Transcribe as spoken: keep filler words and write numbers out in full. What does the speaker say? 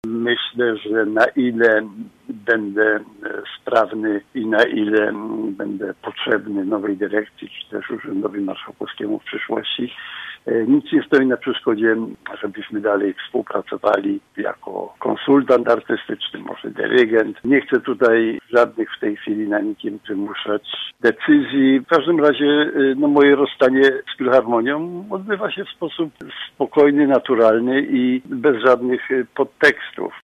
Myślę, że na ile będę sprawny i na ile będę potrzebny nowej dyrekcji, czy też Urzędowi Marszałkowskiemu w przyszłości, nic nie stoi na przeszkodzie, żebyśmy dalej współpracowali jako konsultant artystyczny, może dyrygent. Nie chcę tutaj żadnych w tej chwili na nikim wymuszać decyzji. W każdym razie no, moje rozstanie z Filharmonią odbywa się w sposób spokojny, naturalny i bez żadnych podtekstów.